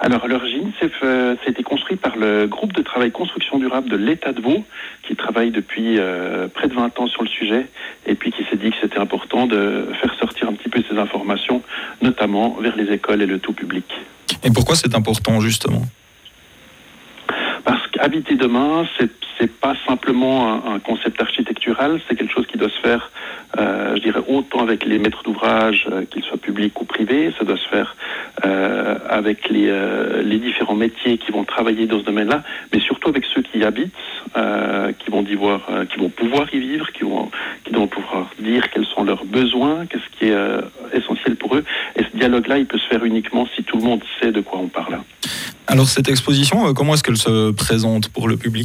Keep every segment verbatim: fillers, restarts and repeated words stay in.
Alors, à l'origine, c'est, euh, ça a été construit par le groupe de travail construction durable de l'État de Vaud, qui travaille depuis euh, près de vingt ans sur le sujet, et puis qui s'est dit que c'était important de faire sortir un petit peu ces informations, notamment vers les écoles et le tout public. Et pourquoi c'est important, justement ? Parce qu'habiter demain, c'est c'est pas simplement un, un concept architectural, c'est quelque chose qui doit se faire, euh, je dirais, autant avec les maîtres d'ouvrage, euh, qu'ils soient publics ou privés, ça doit se faire euh, avec les, euh, les différents métiers qui vont travailler dans ce domaine-là, mais surtout avec ceux qui y habitent, euh, qui vont y voir, euh, qui vont pouvoir y vivre, qui vont, qui vont pouvoir dire quels sont leurs besoins, qu'est-ce qui est euh, essentiel pour eux. Et ce dialogue-là, il peut se faire uniquement si tout le monde sait de quoi on parle. Alors cette exposition, comment est-ce qu'elle se présente pour le public ?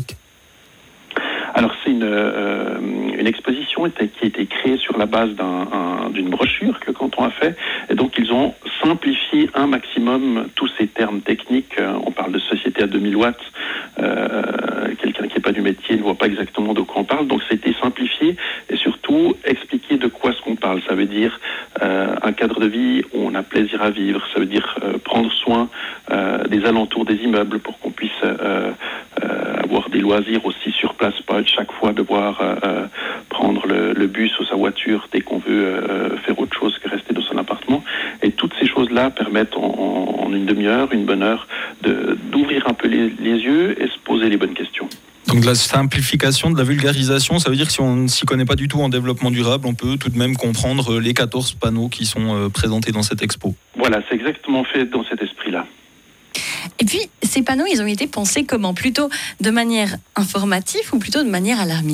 Alors c'est une, euh, une exposition qui a été créée sur la base d'un, un, d'une brochure que le canton a fait, et donc ils ont simplifié un maximum tous ces termes techniques. On parle de société à deux mille watts, euh, quelqu'un qui n'est pas du métier ne voit pas exactement de quoi on parle, donc ça a été simplifié et surtout expliquer de quoi est-ce qu'on parle. Ça veut dire euh, un cadre de vie où on a plaisir à vivre, ça veut dire euh, prendre soin euh, des alentours des immeubles pour qu'on puisse euh, euh, avoir des loisirs aussi sur place, pas chaque fois devoir euh, prendre le, le bus ou sa voiture dès qu'on veut euh, faire autre chose que rester dans son appartement. Et toutes ces choses-là permettent en, en une demi-heure, une bonne heure, de, d'ouvrir un peu les, les yeux et se poser les bonnes questions. Donc de la simplification, de la vulgarisation, ça veut dire que si on ne s'y connaît pas du tout en développement durable, on peut tout de même comprendre les quatorze panneaux qui sont présentés dans cette expo. Voilà, c'est exactement fait dans cet esprit-là. Et puis, ces panneaux, ils ont été pensés comment ? Plutôt de manière informative ou plutôt de manière alarmiste ?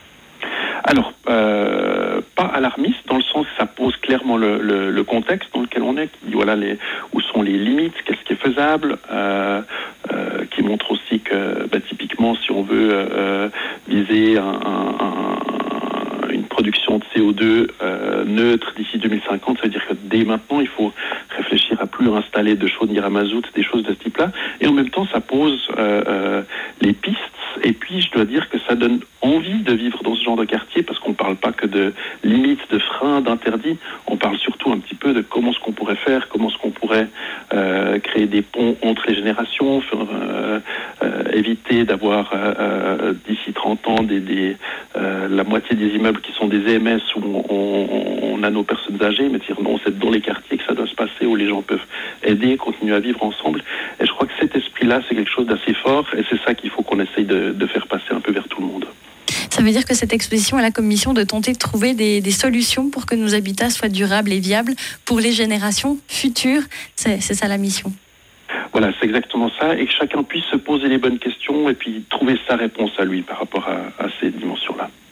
Alors, euh, pas alarmiste, dans le sens que ça pose clairement le, le, le contexte dans lequel on est, qui dit voilà les, où sont les limites, qu'est-ce qui est faisable, euh, euh, qui montre aussi que bah, typiquement si on veut euh, viser un, un, un, une production de C O deux euh, neutre d'ici deux mille cinquante, ça veut dire que dès maintenant il faut réfléchir à plus installer de chaudières à mazout, des choses de ce type-là, et en même temps ça pose euh, euh, les pistes. Et puis, je dois dire que ça donne envie de vivre dans ce genre de quartier, parce qu'on ne parle pas que de limites, de freins, d'interdits. On parle surtout un petit peu de comment ce qu'on pourrait faire, comment ce qu'on pourrait euh, créer des ponts entre les générations, faire, euh, euh, éviter d'avoir euh, d'ici trente ans des, des, euh, la moitié des immeubles qui sont des E M S où on, on, on a nos personnes âgées, mais dire non, c'est dans les quartiers que ça doit se passer, où les gens peuvent aider, continuer à vivre ensemble. Et je crois que cet esprit-là, c'est quelque chose d'assez fort, et c'est ça qu'il faut qu'on essaye de, de faire passer un peu vers tout le monde. Ça veut dire que cette exposition elle a comme mission de tenter de trouver des, des solutions pour que nos habitats soient durables et viables pour les générations futures. C'est, c'est ça la mission. Voilà, c'est exactement ça, et que chacun puisse se poser les bonnes questions et puis trouver sa réponse à lui par rapport à, à ces dimensions-là.